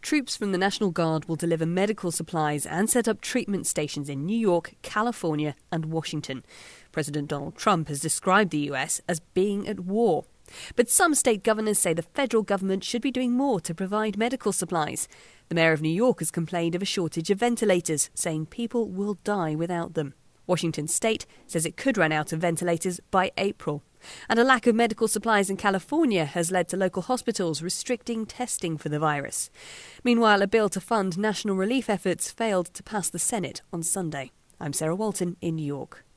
Troops from the National Guard will deliver medical supplies and set up treatment stations in New York, California and Washington. President Donald Trump has described the US as being at war. But some state governors say the federal government should be doing more to provide medical supplies. The mayor of New York has complained of a shortage of ventilators, saying people will die without them. Washington State says it could run out of ventilators by April. And a lack of medical supplies in California has led to local hospitals restricting testing for the virus. Meanwhile, a bill to fund national relief efforts failed to pass the Senate on Sunday. I'm Sarah Walton in New York.